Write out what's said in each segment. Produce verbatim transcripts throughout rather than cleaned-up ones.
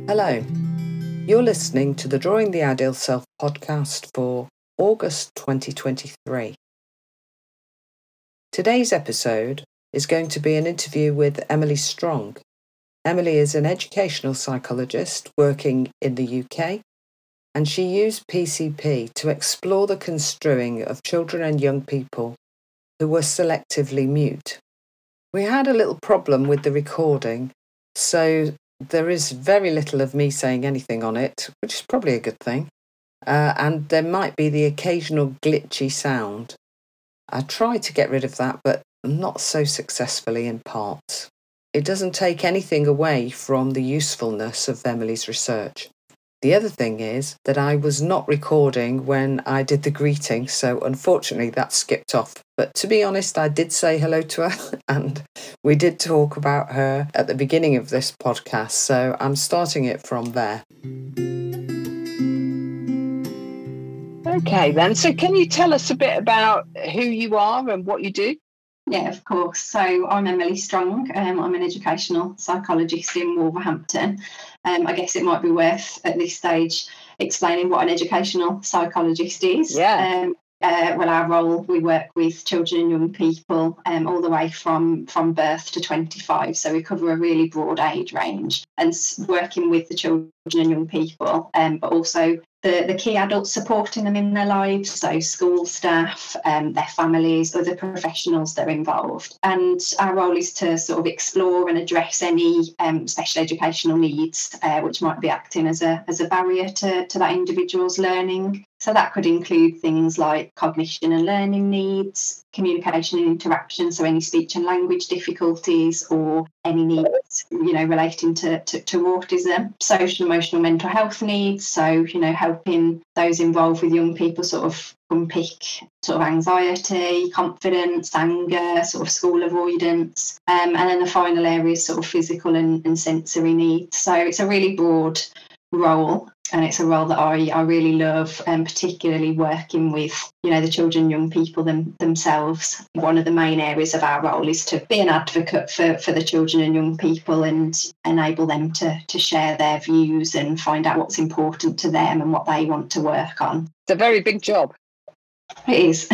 Hello, you're listening to the Drawing the Ideal Self podcast for August twenty twenty-three. Today's episode is going to be an interview with Emily Strong. Emily is an educational psychologist working in the U K, and she used P C P to explore the construing of children and young people who were selectively mute. We had a little problem with the recording, so there is very little of me saying anything on it, which is probably a good thing. Uh, and there might be the occasional glitchy sound. I tried to get rid of that, but not so successfully in parts. It doesn't take anything away from the usefulness of Emily's research. The other thing is that I was not recording when I did the greeting, so unfortunately that skipped off. But to be honest, I did say hello to her and we did talk about her at the beginning of this podcast, so I'm starting it from there. Okay then, so can you tell us a bit about who you are and what you do? Yeah, of course. So I'm Emily Strong. Um, I'm an educational psychologist in Wolverhampton. Um, I guess it might be worth at this stage explaining what an educational psychologist is. Yeah. Um, uh, well, our role, we work with children and young people um, all the way from, from birth to twenty-five. So we cover a really broad age range and working with the children and young people, um, but also The, the key adults supporting them in their lives, so school staff, um, their families, other professionals that are involved. And our role is to sort of explore and address any um, special educational needs uh, which might be acting as a as a barrier to, to that individual's learning. So that could include things like cognition and learning needs, communication and interaction, so any speech and language difficulties or any needs, you know, relating to, to, to autism, social, emotional, mental health needs, so, you know, helping those involved with young people sort of unpick sort of anxiety, confidence, anger, sort of school avoidance, um, and then the final area is sort of physical and, and sensory needs. So it's a really broad role. And it's a role that I, I really love, and particularly working with, you know, the children and young people them, themselves. One of the main areas of our role is to be an advocate for, for the children and young people and enable them to, to share their views and find out what's important to them and what they want to work on. It's a very big job. It is.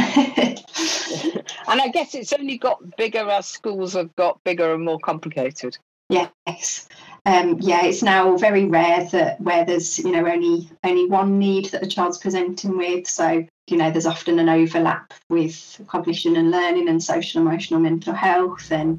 And I guess it's only got bigger as schools have got bigger and more complicated. Yes. Um, yeah, it's now very rare that where there's, you know, only only one need that a child's presenting with. So, you know, there's often an overlap with cognition and learning and social, emotional, mental health and,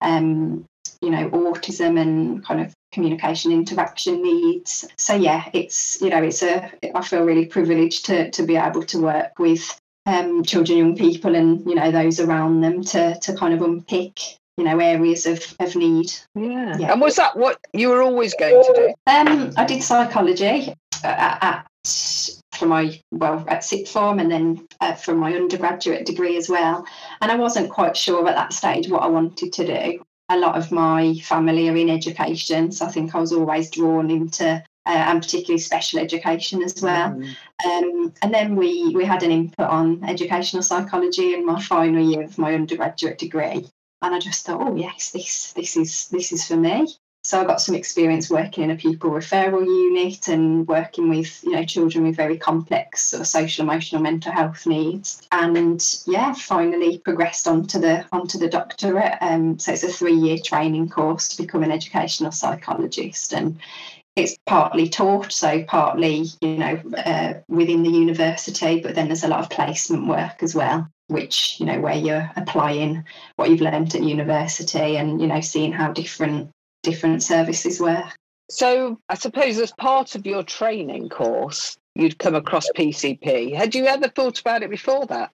um, you know, autism and kind of communication interaction needs. So, yeah, it's, you know, it's a, I feel really privileged to to be able to work with um, children, young people and, you know, those around them to to kind of unpick, you know, areas of, of need. Yeah. yeah. And was that what you were always going to do? Um, I did psychology at, at for my, well, at sixth form and then uh, for my undergraduate degree as well. And I wasn't quite sure at that stage what I wanted to do. A lot of my family are in education, so I think I was always drawn into uh, and particularly special education as well. Mm. Um, and then we, we had an input on educational psychology in my final year of my undergraduate degree. And I just thought, oh yes, this this is this is for me. So I got some experience working in a pupil referral unit and working with, you know, children with very complex sort of social, emotional, mental health needs. And yeah, finally progressed onto the onto the doctorate. Um, so it's a three-year training course to become an educational psychologist, and it's partly taught, so partly, you know, uh, within the university, but then there's a lot of placement work as well, which, you know, where you're applying what you've learned at university and, you know, seeing how different different services work. So I suppose as part of your training course, you'd come across P C P. Had you ever thought about it before that?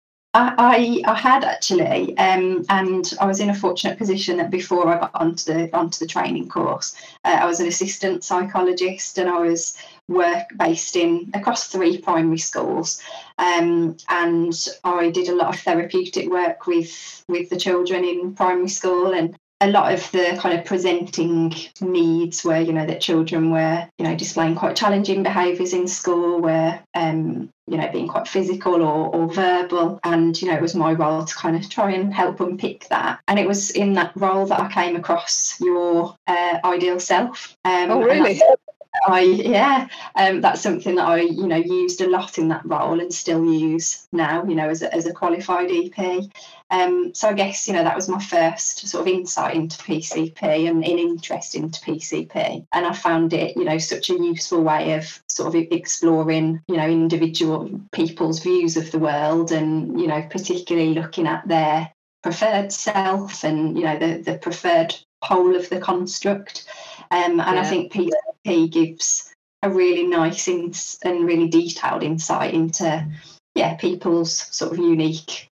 I, I, I had actually, um, and I was in a fortunate position that before I got onto the onto the training course, uh, I was an assistant psychologist and I was work based in across three primary schools, um, and I did a lot of therapeutic work with with the children in primary school, and a lot of the kind of presenting needs were, you know, that children were, you know, displaying quite challenging behaviours in school, were, um, you know, being quite physical or, or verbal. And, you know, it was my role to kind of try and help unpick that. And it was in that role that I came across your uh, ideal self. Um, oh, really? I yeah, um, that's something that I you know used a lot in that role and still use now. You know, as a, as a qualified E P. Um, so I guess you know that was my first sort of insight into P C P and an interest into P C P, and I found it you know such a useful way of sort of exploring you know individual people's views of the world, and you know particularly looking at their preferred self and you know the the preferred pole of the construct. Um, and yeah. I think P C P gives a really nice ins- and really detailed insight into yeah people's sort of unique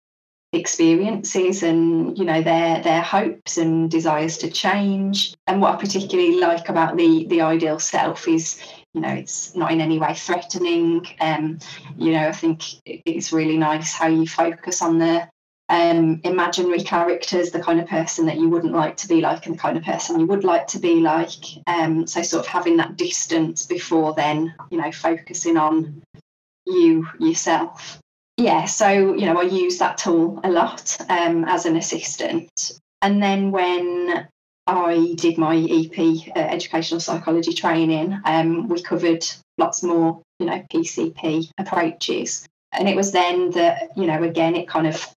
experiences and you know their their hopes and desires to change. And what I particularly like about the the ideal self is you know it's not in any way threatening. Um, you know I think it's really nice how you focus on the um, imaginary characters, the kind of person that you wouldn't like to be like and the kind of person you would like to be like. Um, so sort of having that distance before then, you know, focusing on you yourself. Yeah, so, you know, I use that tool a lot um, as an assistant. And then when I did my E P, uh, educational psychology training, um, we covered lots more, you know, P C P approaches. And it was then that, you know, again, it kind of,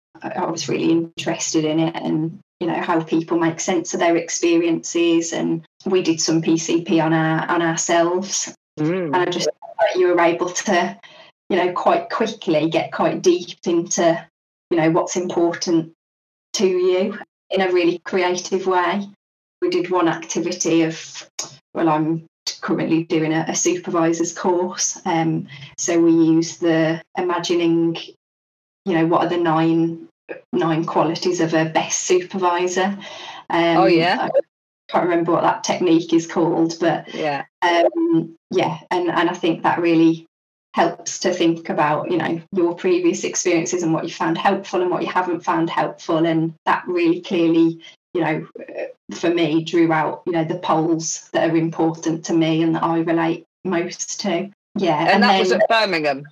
I was really interested in it and, you know, how people make sense of their experiences. And we did some P C P on our on ourselves. Mm. And I just thought that you were able to, you know, quite quickly get quite deep into, you know, what's important to you in a really creative way. We did one activity of, well, I'm currently doing a, a supervisor's course. Um, so we use the imagining, you know, what are the nine nine qualities of a best supervisor. Um, oh, yeah. I can't remember what that technique is called, but yeah, um, yeah, and, and I think that really helps to think about, you know, your previous experiences and what you found helpful and what you haven't found helpful. And that really clearly, you know, for me, drew out, you know, the poles that are important to me and that I relate most to. Yeah. And, and that then, was at Birmingham?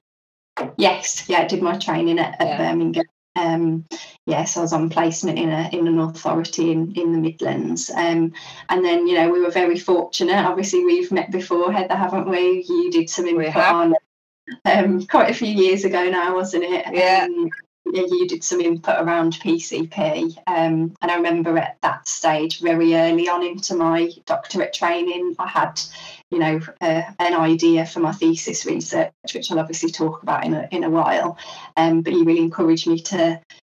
Yes. Yeah, I did my training at, at yeah. Birmingham. Um, yes, I was on placement in a in an authority in, in the Midlands. Um, and then, you know, we were very fortunate. Obviously, we've met before, Heather, haven't we? You did some input on um, quite a few years ago now, wasn't it? Yeah. Um, yeah, you did some input around P C P. Um, and I remember at that stage, very early on into my doctorate training, I had, you know, uh, an idea for my thesis research, which I'll obviously talk about in a, in a while. Um, but you really encouraged me to,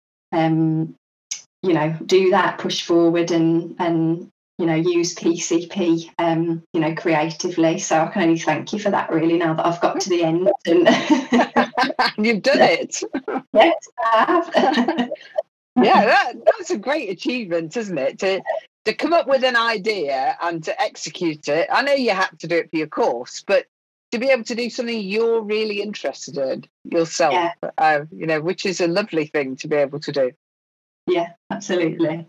um, you know, do that, push forward and, and you know, use P C P, um, you know, creatively. So I can only thank you for that, really, now that I've got to the end. And you've done it. Yes, I have. Yeah, that, that's a great achievement, isn't it? To to come up with an idea and to execute it. I know you had to do it for your course, but to be able to do something you're really interested in yourself, yeah. uh, you know, which is a lovely thing to be able to do. Yeah, absolutely.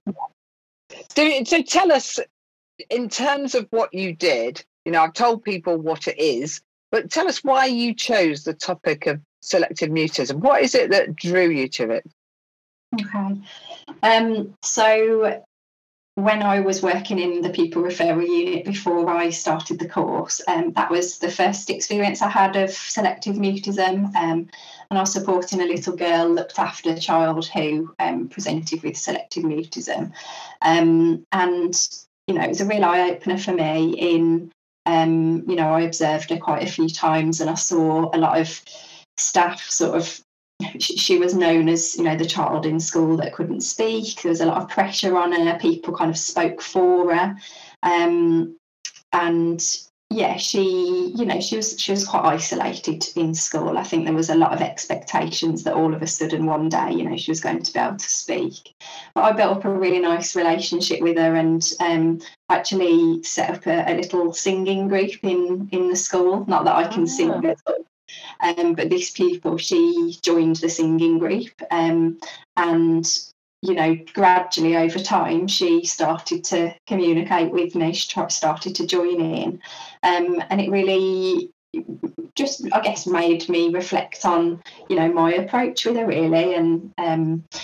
So, so tell us, in terms of what you did, you know, I've told people what it is, but tell us why you chose the topic of selective mutism. What is it that drew you to it? Okay. Um, so when I was working in the pupil referral unit before I started the course, um, that was the first experience I had of selective mutism. Um, and I was supporting a little girl, looked after a child who um, presented with selective mutism. Um, and, you know, it was a real eye-opener for me in, um, you know, I observed her quite a few times and I saw a lot of staff sort of, she was known as, you know, the child in school that couldn't speak. There was a lot of pressure on her. People kind of spoke for her. Um, and yeah, she, you know, she was she was quite isolated in school. I think there was a lot of expectations that all of a sudden one day, you know, she was going to be able to speak. But I built up a really nice relationship with her and um, actually set up a, a little singing group in, in the school. Not that I can oh. sing, but Um, but this pupil, she joined the singing group um, and, you know, gradually over time, she started to communicate with me, she started to join in. Um, and it really just, I guess, made me reflect on, you know, my approach with her, really. And, um,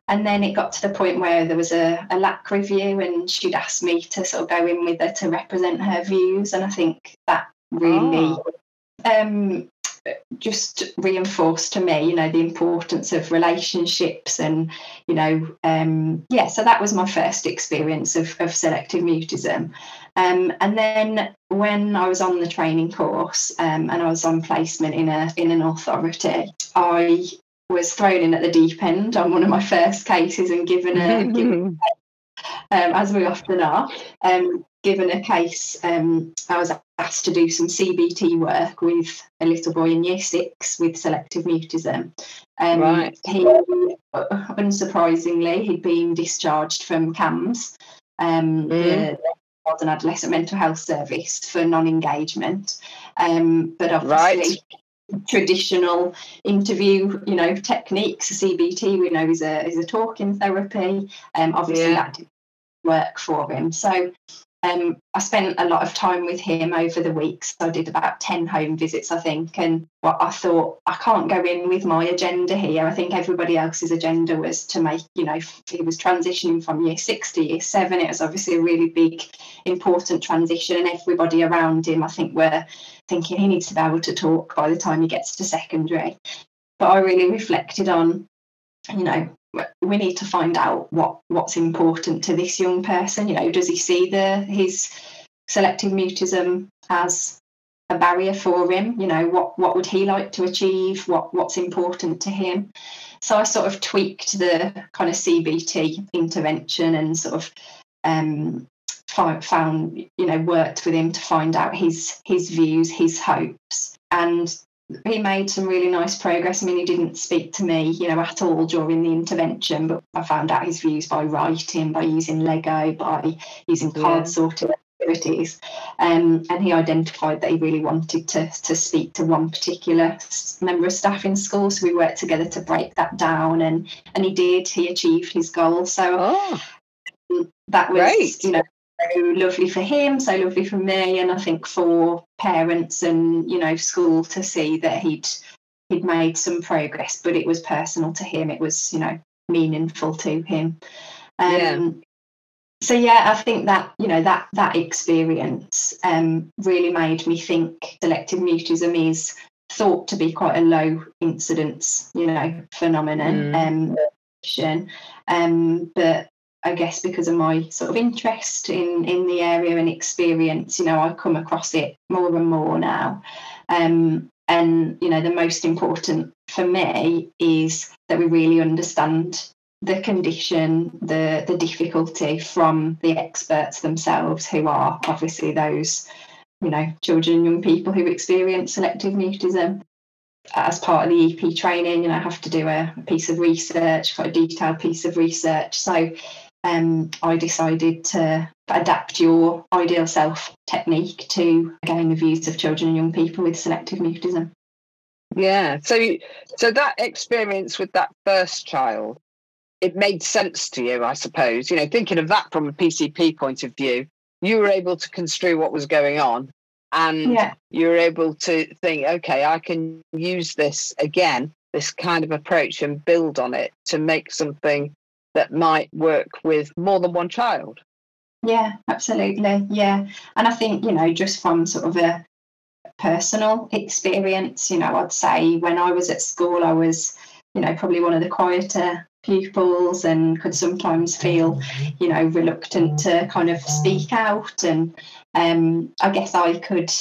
And then it got to the point where there was a, a L A C review, and she'd asked me to sort of go in with her to represent her views. And I think that really Oh. um, just reinforced to me, you know, the importance of relationships. And, you know, um, yeah, so that was my first experience of, of selective mutism. Um, and then when I was on the training course um, and I was on placement in a in an authority, I was thrown in at the deep end on one of my first cases and given a, given, um, as we often are, um, given a case. um, I was asked to do some C B T work with a little boy in year six with selective mutism. Um, Right. He, unsurprisingly, he'd been discharged from CAMHS, um, Mm. the Child and Adolescent Mental Health Service, for non-engagement. Um, but obviously, Right. traditional interview, you know, techniques, C B T, we know is a is a talking therapy. Um, obviously, Yeah. that didn't work for him. So um, I spent a lot of time with him over the weeks. I did about ten home visits, I think. And what I thought, I can't go in with my agenda here. I think everybody else's agenda was to make, you know, he was transitioning from year six to year seven. It was obviously a really big, important transition. And everybody around him, I think, were thinking he needs to be able to talk by the time he gets to secondary. But I really reflected on, you know, we need to find out what what's important to this young person. You know, does he see the his selective mutism as a barrier for him? You know, what what would he like to achieve? What what's important to him? So I sort of tweaked the kind of C B T intervention and sort of um, found, you know, worked with him to find out his his views, his hopes, and he made some really nice progress. I mean, he didn't speak to me, you know, at all during the intervention, but I found out his views by writing, by using Lego, by using card Yeah. sorting activities. Um, and he identified that he really wanted to, to speak to one particular member of staff in school. So we worked together to break that down, and, and he did. He achieved his goal. So Oh, that was, great. you know, so lovely for him, so lovely for me, and I think for parents and, you know, school to see that he'd he'd made some progress, but it was personal to him. It was, you know, meaningful to him. Um, Yeah. So yeah, I think that, you know, that that experience um, really made me think selective mutism is thought to be quite a low incidence, you know, phenomenon. Mm. Um, um, but I guess because of my sort of interest in, in the area and experience, you know, I come across it more and more now. Um, and, you know, the most important for me is that we really understand the condition, the, the difficulty from the experts themselves, who are obviously those, you know, children and young people who experience selective mutism. As part of the E P training, you know, I have to do a piece of research, quite a detailed piece of research. So um, I decided to adapt your ideal self technique to gain the views of children and young people with selective mutism. Yeah. So, you, so that experience with that first child, it made sense to you, I suppose. You know, thinking of that from a P C P point of view, you were able to construe what was going on, and Yeah. you were able to think, okay, I can use this again, this kind of approach, and build on it to make something that might work with more than one child. Yeah, absolutely. Yeah. And I think, you know, just from sort of a personal experience, you know, I'd say when I was at school, I was, you know, probably one of the quieter pupils and could sometimes feel, you know, reluctant to kind of speak out. And um, I guess I could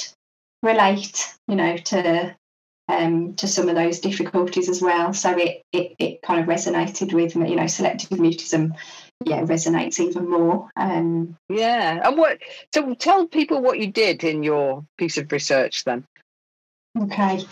relate, you know, to um, to some of those difficulties as well. So it, it it kind of resonated with me, you know, selective mutism, yeah, resonates even more. Um, Yeah. And what, so tell people what you did in your piece of research then. okay.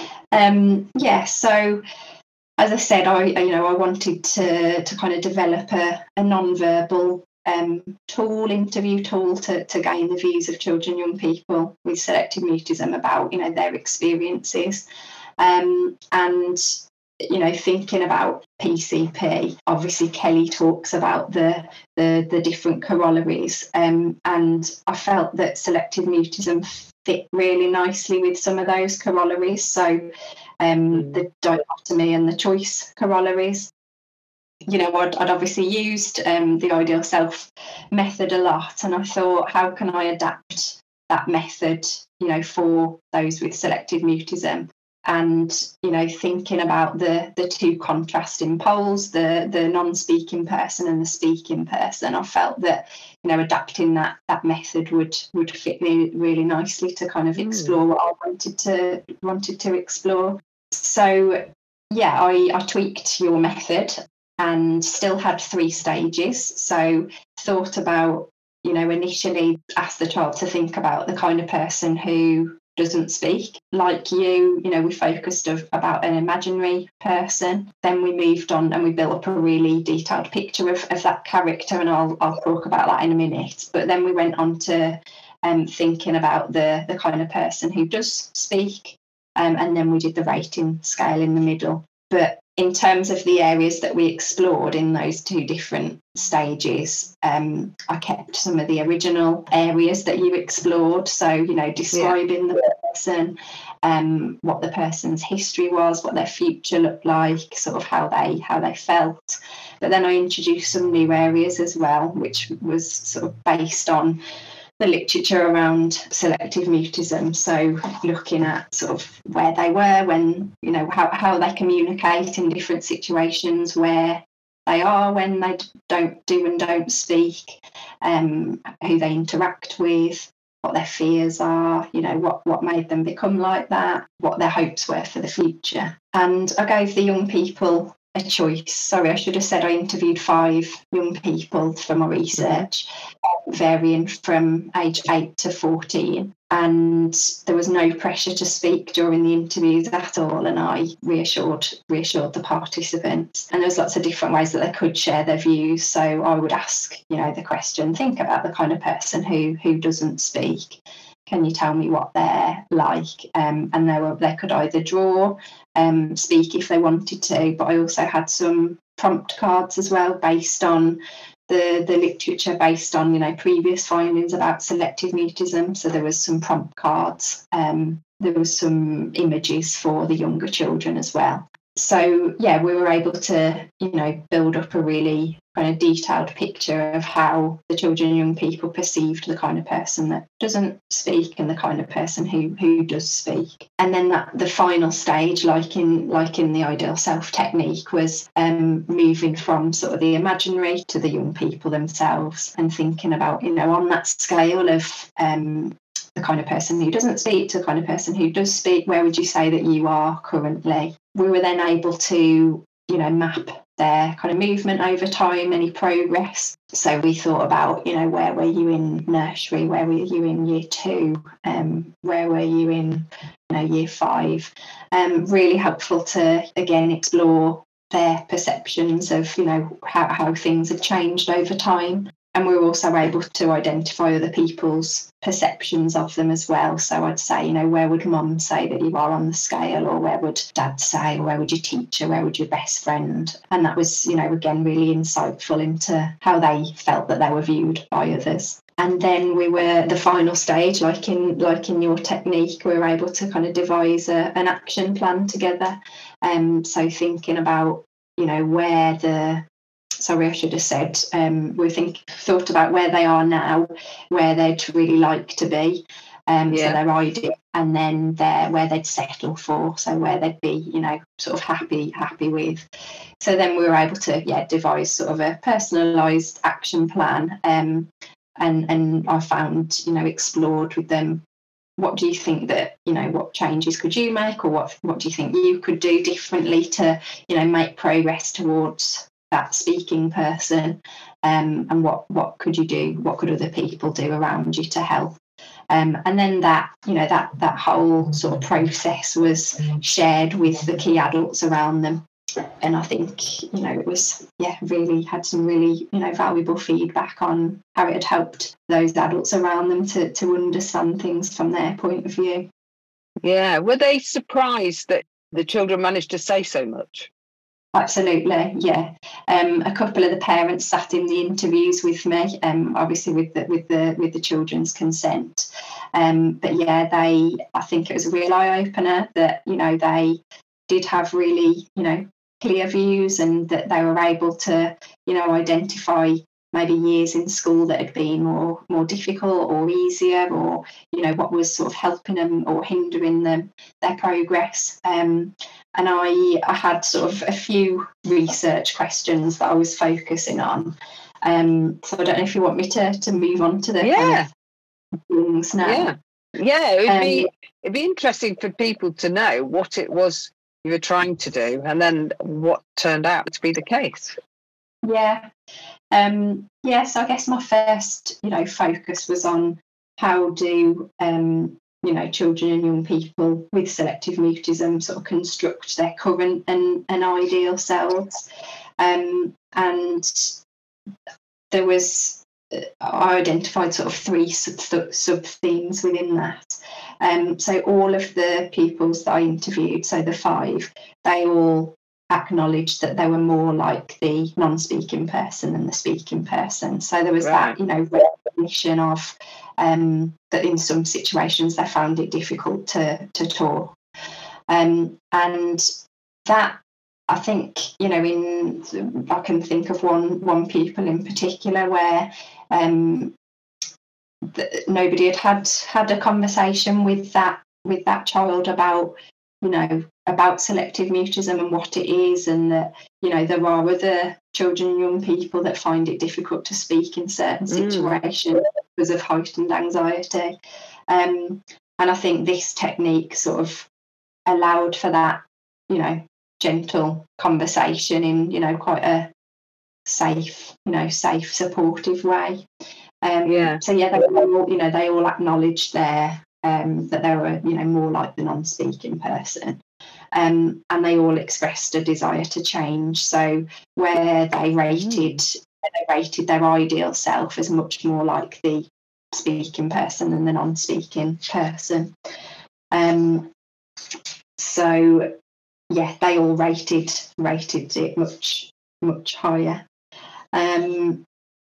Um, yeah, so as I said, I you know I wanted to to kind of develop a, a non-verbal um, tool, interview tool to to gain the views of children, young people with selective mutism about, you know, their experiences, um, and you know, thinking about P C P. Obviously, Kelly talks about the the, the different corollaries, um, and I felt that selective mutism fit really nicely with some of those corollaries. So um, the dichotomy and the choice corollaries. you know, I'd, I'd obviously used um, the Ideal Self method a lot, and I thought, how can I adapt that method, you know, for those with selective mutism? And, you know, thinking about the the two contrasting poles, the the non-speaking person and the speaking person, I felt that, you know, adapting that that method would would fit me really nicely to kind of explore mm. what I wanted to wanted to explore. So yeah, I, I tweaked your method and still had three stages. So thought about, you know, initially asked the child to think about the kind of person who doesn't speak. Like you, you know, we focused of, about an imaginary person. Then we moved on and we built up a really detailed picture of, of that character, and I'll I'll talk about that in a minute. But then we went on to um, thinking about the the kind of person who does speak, um, and then we did the rating scale in the middle. But in terms of the areas that we explored in those two different stages, um, I kept some of the original areas that you explored. So, you know, describing yeah. the person, um, what the person's history was, what their future looked like, sort of how they how they felt. But then I introduced some new areas as well, which was sort of based on the literature around selective mutism. So looking at sort of where they were when, you know, how, how they communicate in different situations, where they are when they don't do and don't speak, um, who they interact with, what their fears are, you know, what, what made them become like that, what their hopes were for the future. And I gave the young people a choice. Sorry, I should have said I interviewed five young people for my research, mm-hmm. varying from age eight to fourteen. And there was no pressure to speak during the interviews at all. And I reassured reassured the participants. And there was lots of different ways that they could share their views. So I would ask, you know, the question, think about the kind of person who who doesn't speak. Can you tell me what they're like? Um, and they were, they could either draw, um, speak if they wanted to, but I also had some prompt cards as well based on the, the literature, based on, you know, previous findings about selective mutism. So there was some prompt cards. Um, there was some images for the younger children as well. So, yeah, we were able to, you know, build up a really kind of detailed picture of how the children and young people perceived the kind of person that doesn't speak and the kind of person who who does speak. And then that the final stage, like in like in the Ideal Self technique, was um, moving from sort of the imaginary to the young people themselves, and thinking about, you know, on that scale of um, the kind of person who doesn't speak to the kind of person who does speak, where would you say that you are currently? We were then able to, you know, map their kind of movement over time, any progress. So we thought about, you know, where were you in nursery? Where were you in year two? Um, where were you in, you know, year five? Um, really helpful to, again, explore their perceptions of, you know, how, how things have changed over time. And we were also able to identify other people's perceptions of them as well. So I'd say, you know, where would mum say that you are on the scale, or where would dad say, or where would your teacher, where would your best friend? And that was, you know, again, really insightful into how they felt that they were viewed by others. And then we were the final stage, like in like in your technique, we were able to kind of devise a, an action plan together. Um, so thinking about, you know, where the Sorry, I should have said, um, we think thought about where they are now, where they'd really like to be, um, yeah. so their ideal, and then their where they'd settle for, so where they'd be, you know, sort of happy, happy with. So then we were able to, yeah, devise sort of a personalised action plan, um, and and I found, you know, explored with them. What do you think that, you know, what changes could you make, or what what do you think you could do differently to, you know, make progress towards that speaking person, um, and what what could you do, what could other people do around you to help, um, and then that, you know, that that whole sort of process was shared with the key adults around them. And I think, you know, it was, yeah, really had some really, you know, valuable feedback on how it had helped those adults around them to to understand things from their point of view. Yeah, were they surprised that the children managed to say so much? Absolutely, yeah. Um, a couple of the parents sat in the interviews with me, um, obviously with the with the with the children's consent. Um, but yeah, they. I think it was a real eye opener that, you know, they did have really, you know, clear views, and that they were able to, you know, identify maybe years in school that had been more more difficult or easier, or, you know, what was sort of helping them or hindering them, their progress. Um, and I, I had sort of a few research questions that I was focusing on. Um, so I don't know if you want me to to move on to the yeah. kind of things now. Yeah, yeah. It would Um, be it'd be interesting for people to know what it was you were trying to do, and then what turned out to be the case. Yeah. Um, yeah, so I guess my first, you know, focus was on how do, um, you know, children and young people with selective mutism sort of construct their current and, and ideal selves. Um, and there was, I identified sort of three sub, sub themes within that. Um, so all of the pupils that I interviewed, so the five, they all acknowledged that they were more like the non-speaking person than the speaking person. So there was Right. that, you know, recognition of um, that in some situations they found it difficult to to talk, um, and that, I think, you know, in I can think of one one pupil in particular where um, the, nobody had had had a conversation with that with that child about, you know, about selective mutism and what it is, and that, you know, there are other children and young people that find it difficult to speak in certain Mm. situations because of heightened anxiety. Um, and I think this technique sort of allowed for that, you know, gentle conversation in, you know, quite a safe, you know, safe, supportive way. Um, Yeah. So yeah, they all, you know, they all acknowledged their um, that they were, you know, more like the non-speaking person, um, and they all expressed a desire to change. So where they rated, mm. they rated their ideal self as much more like the speaking person than the non-speaking person. Um, so yeah, they all rated rated it much much higher. Um,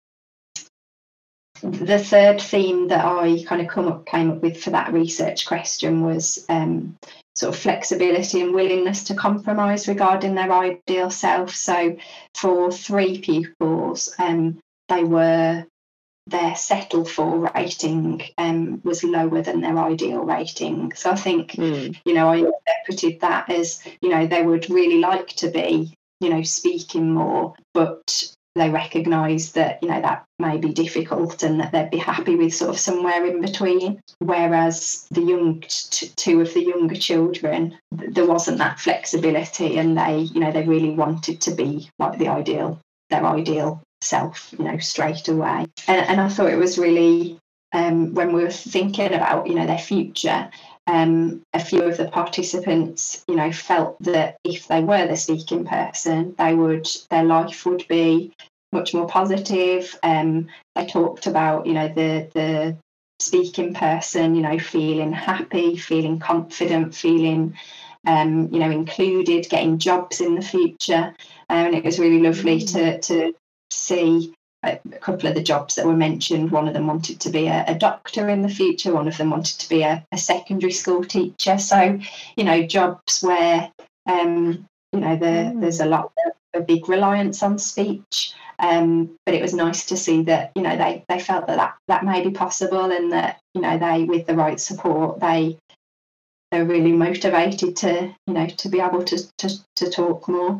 the third theme that I kind of come up came up with for that research question was um, sort of flexibility and willingness to compromise regarding their ideal self. So for three pupils, um, they were their settle for rating um, was lower than their ideal rating. So I think, mm. you know, I interpreted that as, you know, they would really like to be, you know, speaking more, but they recognise that, you know, that may be difficult and that they'd be happy with sort of somewhere in between. Whereas the young, t- two of the younger children, there wasn't that flexibility, and they, you know, they really wanted to be like the ideal, their ideal self, you know, straight away. And, and I thought it was really, um, when we were thinking about, you know, their future, um, a few of the participants, you know, felt that if they were the speaking person, they would, their life would be much more positive. Um, they talked about, you know, the the speaking person, you know, feeling happy, feeling confident, feeling, um, you know, included, getting jobs in the future. Um, and it was really lovely to to see a couple of the jobs that were mentioned. One of them wanted to be a, a doctor in the future. One of them wanted to be a, a secondary school teacher. So, you know, jobs where, um, you know, the, mm. there's a lot of a big reliance on speech. Um, but it was nice to see that, you know, they, they felt that, that that may be possible, and that, you know, they, with the right support, they they're really motivated to, you know, to be able to to, to talk more.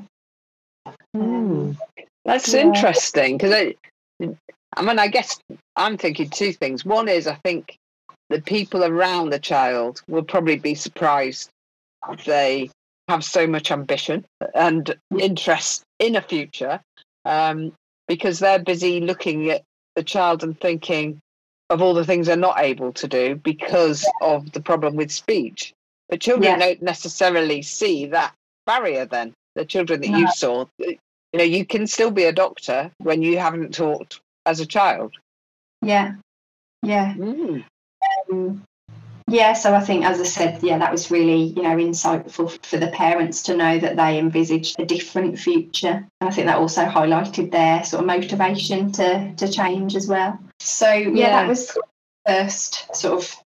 Mm. That's yeah. interesting, because I, I mean, I guess I'm thinking two things. One is, I think the people around the child will probably be surprised they have so much ambition and interest in a future, um, because they're busy looking at the child and thinking of all the things they're not able to do because yeah. of the problem with speech. But children yeah. don't necessarily see that barrier then. The children that no. you saw, you know, you can still be a doctor when you haven't talked as a child. Yeah, yeah. Mm. Um, yeah, so I think, as I said, yeah, that was really, you know, insightful for the parents to know that they envisaged a different future. And I think that also highlighted their sort of motivation to to change as well. So, yeah, yeah. that was the first sort of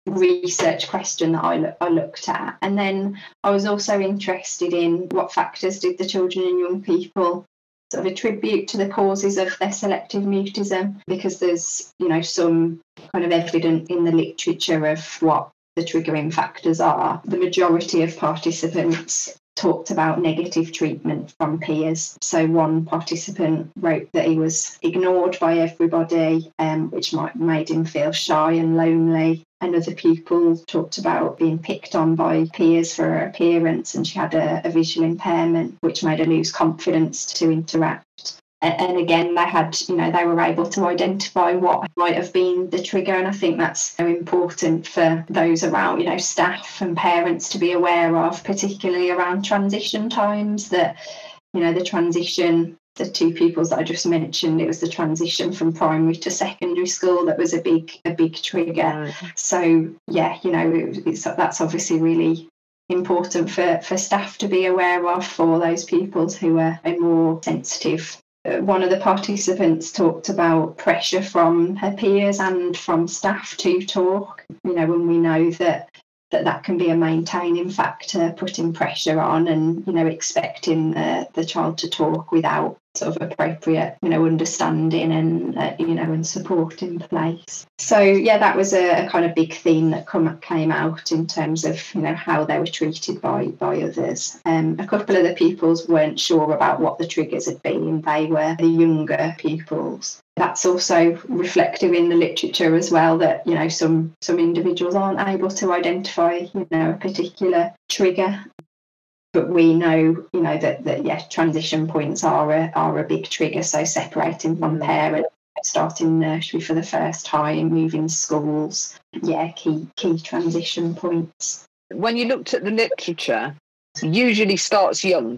research question that I, lo- I looked at. And then I was also interested in what factors did the children and young people sort of attribute to the causes of their selective mutism, because there's, you know, some kind of evidence in the literature of what the triggering factors are. The majority of participants talked about negative treatment from peers. So one participant wrote that he was ignored by everybody, um, which might made him feel shy and lonely. Another pupil talked about being picked on by peers for her appearance, and she had a, a visual impairment, which made her lose confidence to interact. And again, they had, you know, they were able to identify what might have been the trigger. And I think that's so important for those around, you know, staff and parents to be aware of, particularly around transition times, that, you know, the transition, the two pupils that I just mentioned, it was the transition from primary to secondary school that was a big, a big trigger. Right. So, yeah, you know, it, it's, that's obviously really important for, for staff to be aware of, for those pupils who are, are more sensitive. One of the participants talked about pressure from her peers and from staff to talk, you know, when we know that that, that can be a maintaining factor, putting pressure on and, you know, expecting uh, the child to talk without sort of appropriate, you know, understanding and, uh, you know, and support in place. So, yeah, that was a, a kind of big theme that come, came out in terms of, you know, how they were treated by, by others. Um, a couple of the pupils weren't sure about what the triggers had been. They were the younger pupils. That's also reflective in the literature as well, that, you know, some some individuals aren't able to identify, you know, a particular trigger. But we know, you know, that, that yeah, transition points are a, are a big trigger. So separating from parents, starting nursery for the first time, moving schools, yeah, key key transition points. When you looked at the literature, it usually starts young.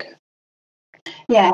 Yeah.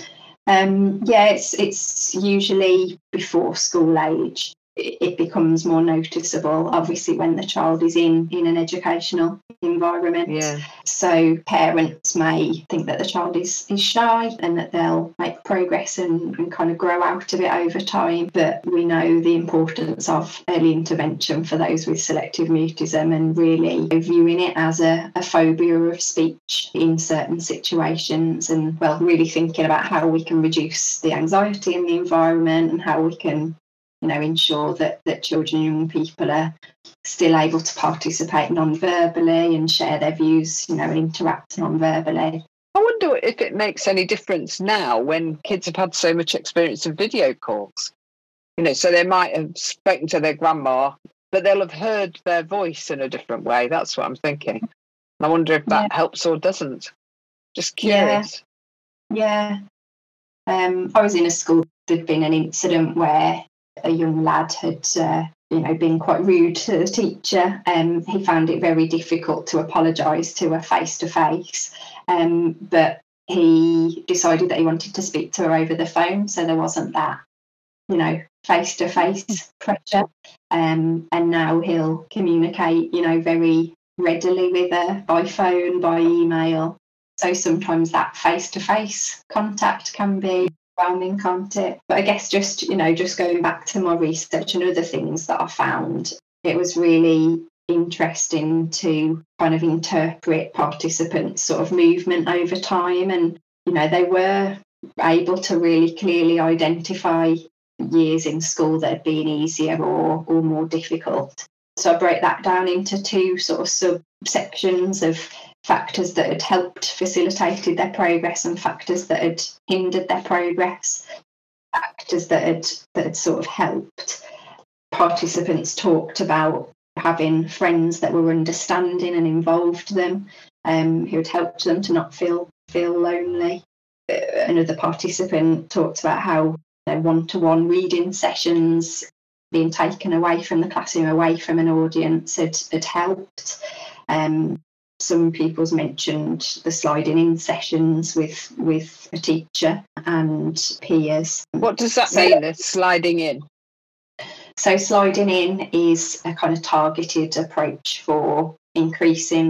Um, yeah, it's it's usually before school age. It, it becomes more noticeable, obviously, when the child is in, in an educational environment. Yeah. So parents may think that the child is, is shy and that they'll make progress and, and kind of grow out of it over time. But we know the importance of early intervention for those with selective mutism, and really viewing it as a, a phobia of speech in certain situations, and, well, really thinking about how we can reduce the anxiety in the environment and how we can, you know, ensure that, that children and young people are still able to participate non-verbally and share their views, you know, and interact non-verbally. I wonder if it makes any difference now when kids have had so much experience of video calls. You know, so they might have spoken to their grandma, but they'll have heard their voice in a different way. That's what I'm thinking. I wonder if that yeah. helps or doesn't. Just curious. Yeah. yeah. Um, I was in a school, there'd been an incident where a young lad had, uh, you know, been quite rude to the teacher. Um, he found it very difficult to apologise to her face to face, um, but he decided that he wanted to speak to her over the phone, so there wasn't that, you know, face to face pressure. Um, and now he'll communicate, you know, very readily with her by phone, by email. So sometimes that face to face contact can be overwhelming, can't it? But I guess just, you know, just going back to my research and other things that I found, it was really interesting to kind of interpret participants' sort of movement over time. And, you know, they were able to really clearly identify years in school that had been easier or, or more difficult. So I break that down into two sort of subsections of factors that had helped facilitated their progress and factors that had hindered their progress. Factors that had that had sort of helped. Participants talked about having friends that were understanding and involved them, um, who had helped them to not feel feel lonely. Another participant talked about how, you know, one-to-one reading sessions, being taken away from the classroom, away from an audience, had, had helped. Um, Some pupils mentioned the sliding in sessions with with a teacher and peers. What does that so, mean, the sliding in? So sliding in is a kind of targeted approach for increasing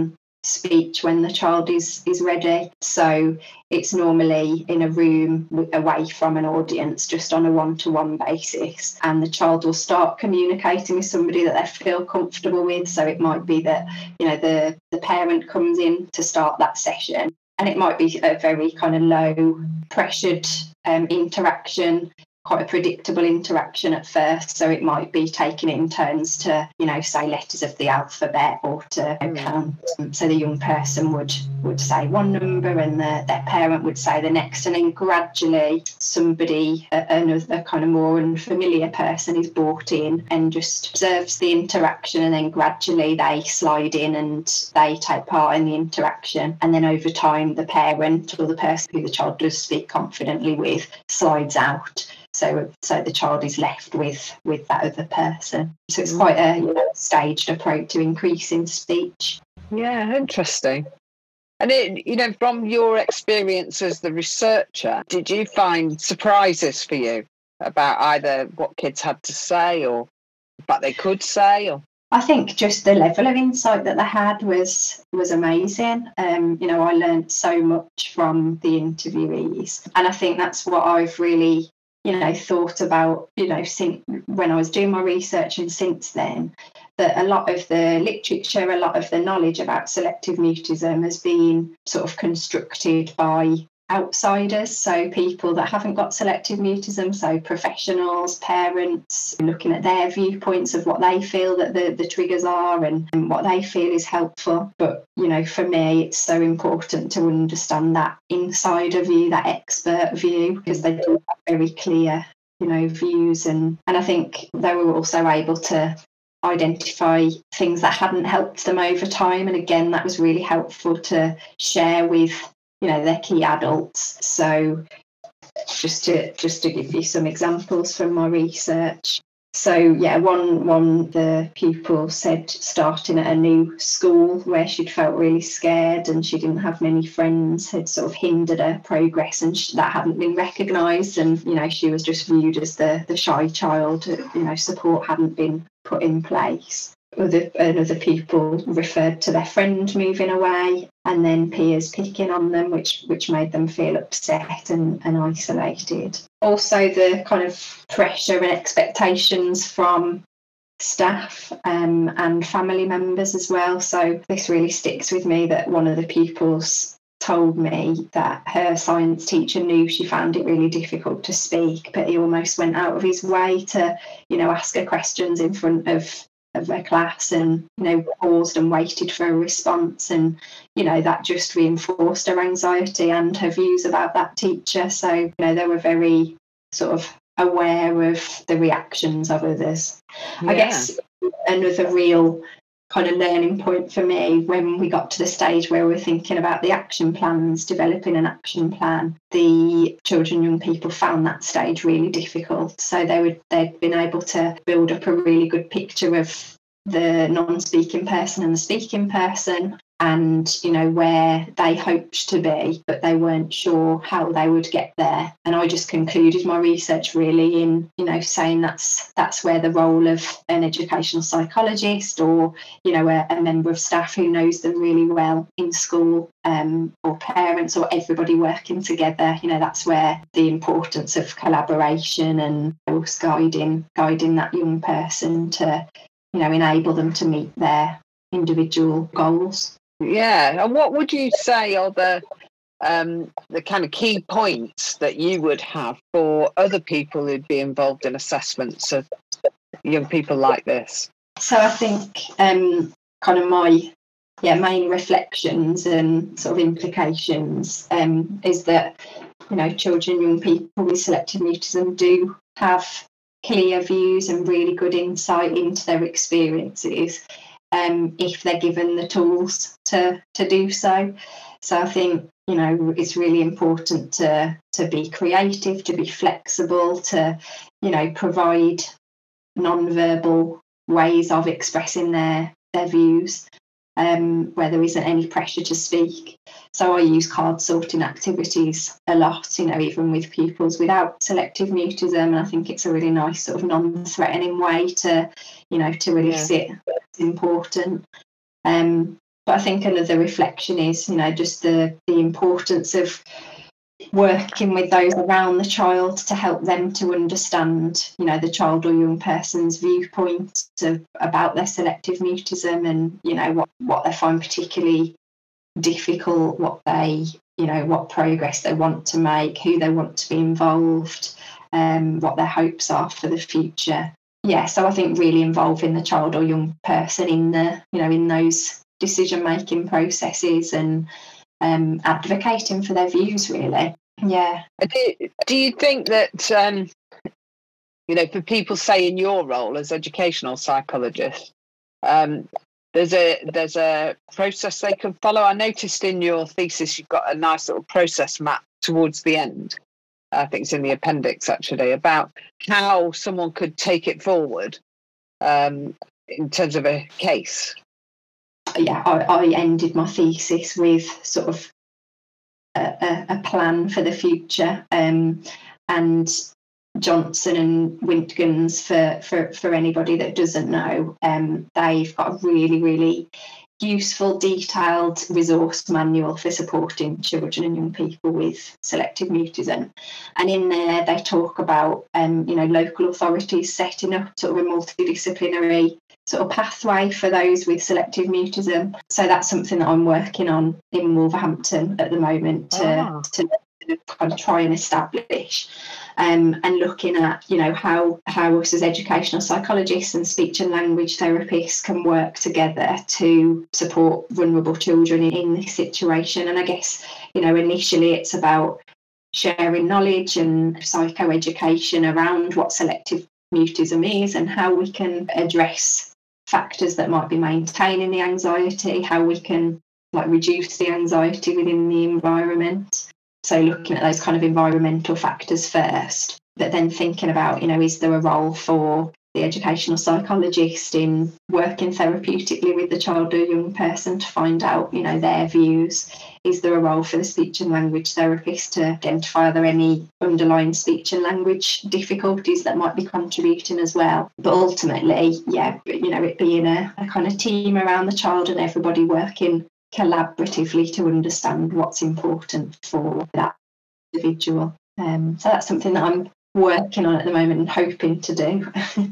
speech when the child is is ready. So it's normally in a room away from an audience, just on a one-to-one basis, and the child will start communicating with somebody that they feel comfortable with. So it might be that, you know, the the parent comes in to start that session, and it might be a very kind of low pressured um, interaction, quite a predictable interaction at first. So it might be taking it in turns to, you know, say letters of the alphabet or to mm. count. So the young person would would say one number and the, their parent would say the next, and then gradually somebody, another kind of more unfamiliar person, is brought in and just observes the interaction, and then gradually they slide in and they take part in the interaction. And then over time, the parent or the person who the child does speak confidently with slides out. So, so the child is left with with that other person. So it's quite a, you know, staged approach to increasing speech. Yeah, interesting. And it, you know, from your experience as the researcher, did you find surprises for you about either what kids had to say or what they could say? Or I think just the level of insight that they had was was amazing. Um, you know, I learned so much from the interviewees, and I think that's what I've really, you know, thought about, you know, since when I was doing my research and since then, that a lot of the literature, a lot of the knowledge about selective mutism has been sort of constructed by outsiders, so people that haven't got selective mutism, so professionals, parents, looking at their viewpoints of what they feel that the, the triggers are and, and what they feel is helpful. But, you know, for me, it's so important to understand that insider view, that expert view, because they do have very clear, you know, views. And, and I think they were also able to identify things that hadn't helped them over time. And again, that was really helpful to share with, you know, their key adults. So just to just to give you some examples from my research. So yeah, one one the pupil said starting at a new school where she'd felt really scared and she didn't have many friends had sort of hindered her progress, and she, that hadn't been recognised, and you know, she was just viewed as the the shy child. You know, support hadn't been put in place. Other, other people referred to their friend moving away and then peers picking on them, which which made them feel upset and, and isolated. Also, the kind of pressure and expectations from staff um, and family members as well. So this really sticks with me, that one of the pupils told me that her science teacher knew she found it really difficult to speak, but he almost went out of his way to, you know, ask her questions in front of of their class, and you know, paused and waited for a response, and you know, that just reinforced her anxiety and her views about that teacher. So you know, they were very sort of aware of the reactions of others. Yeah. I guess another real kind of learning point for me, when we got to the stage where we were thinking about the action plans, developing an action plan, the children and young people found that stage really difficult. So they would they'd been able to build up a really good picture of the non-speaking person and the speaking person, and you know, where they hoped to be, but they weren't sure how they would get there. And I just concluded my research really in, you know, saying that's that's where the role of an educational psychologist, or you know, a, a member of staff who knows them really well in school, um, or parents, or everybody working together, you know, that's where the importance of collaboration and guiding guiding that young person to, you know, enable them to meet their individual goals. Yeah, and what would you say are the um, the kind of key points that you would have for other people who'd be involved in assessments of young people like this? So I think um, kind of my yeah main reflections and sort of implications um, is that, you know, children and young people with selective mutism do have clear views and really good insight into their experiences, Um, if they're given the tools to to do so. So I think, you know, it's really important to to be creative, to be flexible, to, you know, provide non-verbal ways of expressing their their views, um, where there isn't any pressure to speak. So I use card sorting activities a lot, you know, even with pupils without selective mutism, and I think it's a really nice sort of non-threatening way to, you know, to release yeah. it. It's important. Um, But I think another reflection is, you know, just the the importance of working with those around the child to help them to understand, you know, the child or young person's viewpoint of, about their selective mutism, and, you know, what, what they find particularly difficult, what they, you know, what progress they want to make, who they want to be involved, um, what their hopes are for the future. Yeah, so I think really involving the child or young person in the, you know, in those decision-making processes, and um, advocating for their views, really. Yeah. Do, do you think that, um, you know, for people, say, in your role as educational psychologist, um, there's a there's a process they can follow? I noticed in your thesis you've got a nice little process map towards the end. I think it's in the appendix, actually, about how someone could take it forward um, in terms of a case. Yeah, I, I ended my thesis with sort of a, a plan for the future, um, and Johnson and Wintgens, for, for, for anybody that doesn't know, um, they've got a really, really useful, detailed resource manual for supporting children and young people with selective mutism. And in there they talk about, um, you know, local authorities setting up sort of a multidisciplinary sort of pathway for those with selective mutism. So that's something that I'm working on in Wolverhampton at the moment to, oh. to kind of try and establish, um, and looking at, you know, how how us as educational psychologists and speech and language therapists can work together to support vulnerable children in, in this situation. And I guess, you know, initially it's about sharing knowledge and psychoeducation around what selective mutism is and how we can address factors that might be maintaining the anxiety, how we can like reduce the anxiety within the environment. So looking at those kind of environmental factors first, but then thinking about, you know, is there a role for the educational psychologist in working therapeutically with the child or young person to find out, you know, their views? Is there a role for the speech and language therapist to identify are there any underlying speech and language difficulties that might be contributing as well? But ultimately, yeah, you know, it being a, a kind of team around the child and everybody working collaboratively to understand what's important for that individual. Um, so that's something that I'm working on at the moment and hoping to do.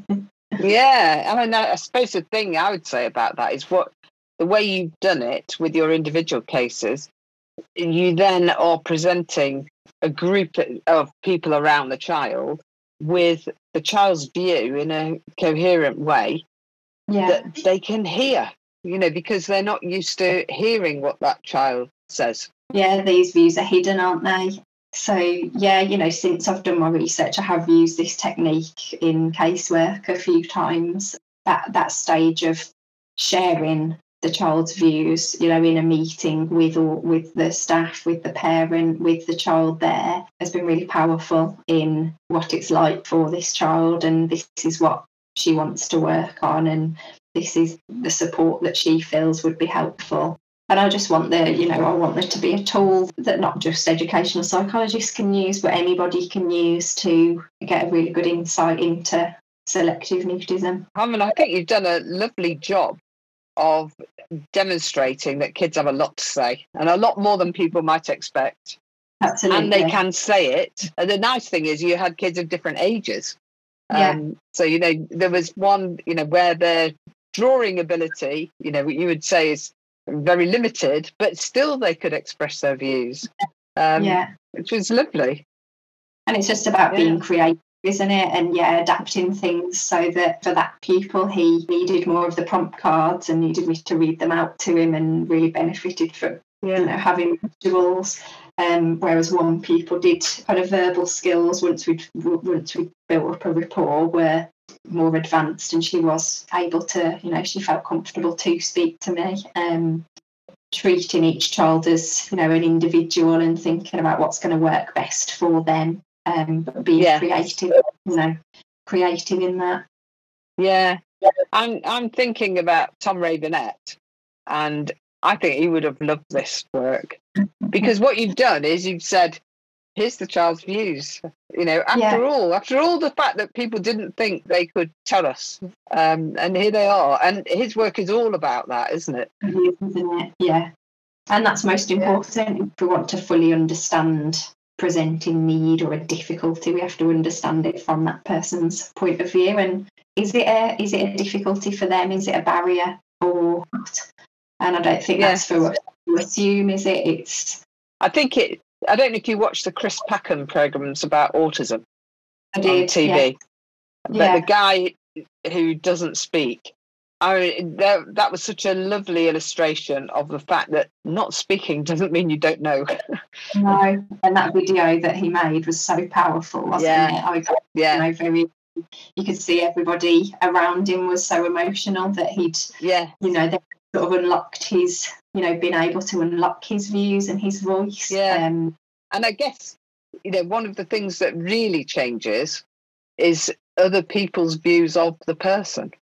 Yeah, I mean, I suppose the thing I would say about that is what the way you've done it with your individual cases, you then are presenting a group of people around the child with the child's view in a coherent way, yeah, that they can hear. You know, because they're not used to hearing what that child says. Yeah, these views are hidden, aren't they? So, yeah, you know, since I've done my research, I have used this technique in casework a few times. That that stage of sharing the child's views, you know, in a meeting with or with the staff, with the parent, with the child there, has been really powerful in what it's like for this child, and this is what she wants to work on, and this is the support that she feels would be helpful. And I just want the, you know, I want there to be a tool that not just educational psychologists can use, but anybody can use to get a really good insight into selective mutism. I mean, I think you've done a lovely job of demonstrating that kids have a lot to say, and a lot more than people might expect. Absolutely. And they can say it. And the nice thing is you had kids of different ages. Yeah. Um, so, you know, there was one, you know, where their drawing ability, you know, what you would say is very limited, but still they could express their views. Um, yeah. Which was lovely. And it's just about yeah. being creative, isn't it? And yeah, adapting things so that for that pupil, he needed more of the prompt cards and needed me to read them out to him, and really benefited from, yeah. you know, having visuals. Um, whereas one pupil did kind of verbal skills once we'd once we built up a rapport were more advanced, and she was able to, you know, she felt comfortable to speak to me. Um, treating each child as, you know, an individual and thinking about what's going to work best for them, um, but being yeah. creative, you know, creative in that. Yeah, I'm I'm thinking about Tom Ravenette, and I think he would have loved this work, because what you've done is you've said, here's the child's views. You know, after Yeah. all, after all the fact that people didn't think they could tell us, um, and here they are. And his work is all about that, isn't it? It is, isn't it? Yeah. And that's most important. Yeah. If we want to fully understand presenting need or a difficulty, we have to understand it from that person's point of view. And is it a is it a difficulty for them? Is it a barrier or not? And I don't think Yes. that's for us to assume, is it? It's. I think it. I don't know if you watch the Chris Packham programs about autism I did, on T V, yeah. but Yeah. the guy who doesn't speak. I mean, that, that was such a lovely illustration of the fact that not speaking doesn't mean you don't know. No, and that video that he made was so powerful, wasn't Yeah. it? I got, Yeah. you know, very. You could see everybody around him was so emotional that he'd, Yeah. you know, they sort of unlocked his, you know, been able to unlock his views and his voice. Yeah. Um, And I guess, you know, one of the things that really changes is other people's views of the person.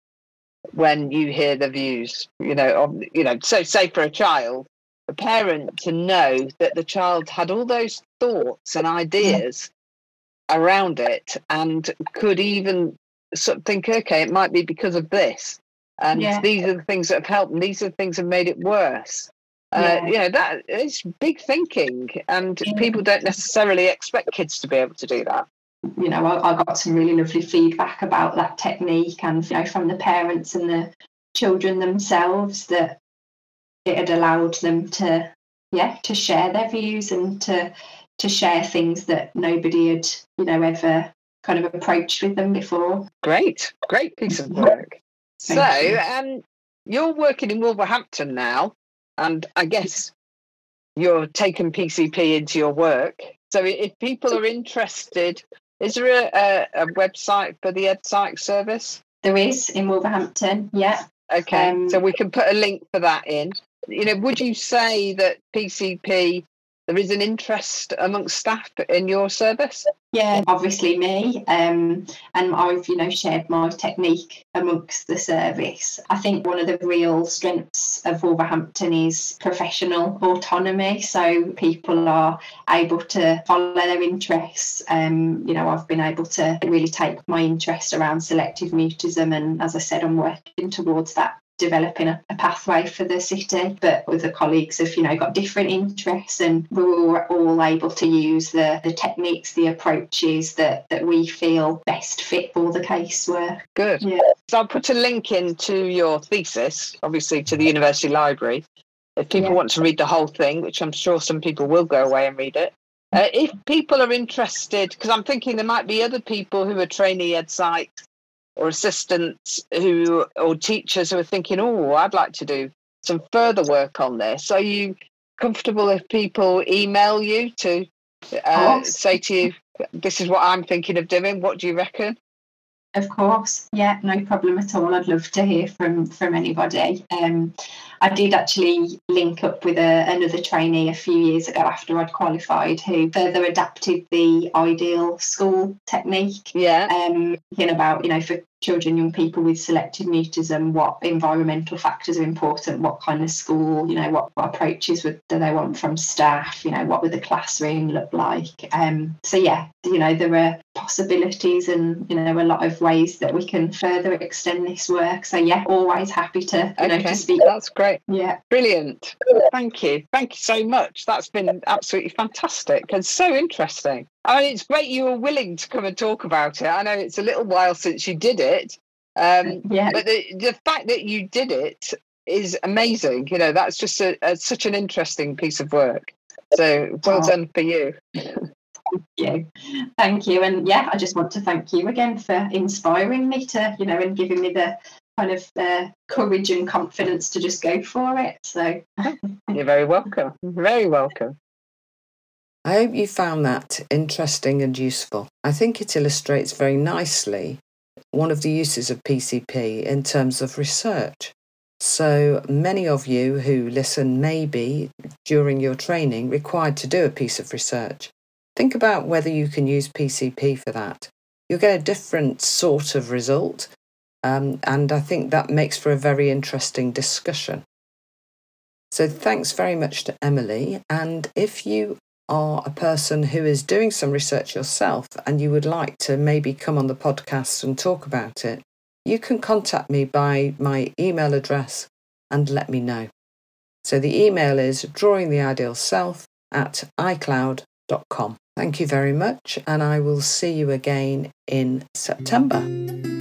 When you hear the views, you know, of, you know, so say for a child, a parent to know that the child had all those thoughts and ideas around it and could even sort of think, okay, it might be because of this. And Yeah. these are the things that have helped and these are the things that have made it worse. Uh, Yeah. you know, that is big thinking, and Yeah. people don't necessarily expect kids to be able to do that. you know, I, I got some really lovely feedback about that technique, and you know, from the parents and the children themselves, that it had allowed them to, yeah, to share their views and to to share things that nobody had, you know, ever kind of approached with them before. Great, great piece of work. So, Thank you. um, you're working in Wolverhampton now, and I guess you're taking P C P into your work. So, if people are interested, is there a, a, a website for the EdPsych service? There is in Wolverhampton, yeah. Okay, Um, so we can put a link for that in. You know, would you say that P C P, there is an interest amongst staff in your service? Yeah, obviously me, um, and I've, you know, shared my technique amongst the service. I think one of the real strengths of Wolverhampton is professional autonomy, so people are able to follow their interests. Um, you know, I've been able to really take my interest around selective mutism, and as I said, I'm working towards that, developing a, a pathway for the city, but other colleagues have, you know, got different interests, and we're all, all able to use the, the techniques, the approaches that, that we feel best fit for the casework. Good. Yeah. So I'll put a link into your thesis, obviously to the University Library. If people Yeah. want to read the whole thing, which I'm sure some people will go away and read it. Uh, if people are interested, because I'm thinking there might be other people who are trainee EdPsych or assistants who, or teachers who are thinking, oh, I'd like to do some further work on this. Are you comfortable if people email you to uh, say to you, this is what I'm thinking of doing, what do you reckon? Of course, yeah, no problem at all. I'd love to hear from from anybody. Um, I did actually link up with a, another trainee a few years ago after I'd qualified, who further adapted the ideal school technique. Yeah. Um, thinking about, you know, for children, young people with selective mutism, what environmental factors are important, what kind of school, you know, what, what approaches would, do they want from staff, you know, what would the classroom look like. Um, so, yeah, you know, there are possibilities and, you know, a lot of ways that we can further extend this work. So, yeah, always happy to, you know, Okay, to speak. that's great. Yeah. Brilliant. Thank you. Thank you so much. That's been absolutely fantastic and so interesting. I mean, it's great you were willing to come and talk about it. I know it's a little while since you did it, um, Yeah. but the, the fact that you did it is amazing. You know, that's just a, a, such an interesting piece of work. So well Oh. done for you. Thank you. Thank you. And yeah, I just want to thank you again for inspiring me to, you know, and giving me the kind of uh, courage and confidence to just go for it. So You're very welcome. Very welcome. I hope you found that interesting and useful. I think it illustrates very nicely one of the uses of P C P in terms of research. So many of you who listen may be, during your training, required to do a piece of research. Think about whether you can use P C P for that. You'll get a different sort of result, um, and I think that makes for a very interesting discussion. So thanks very much to Emily, and if you are a person who is doing some research yourself and you would like to maybe come on the podcast and talk about it, you can contact me by my email address and let me know. So the email is drawingtheidealself at icloud dot com. Thank you very much, and I will see you again in September.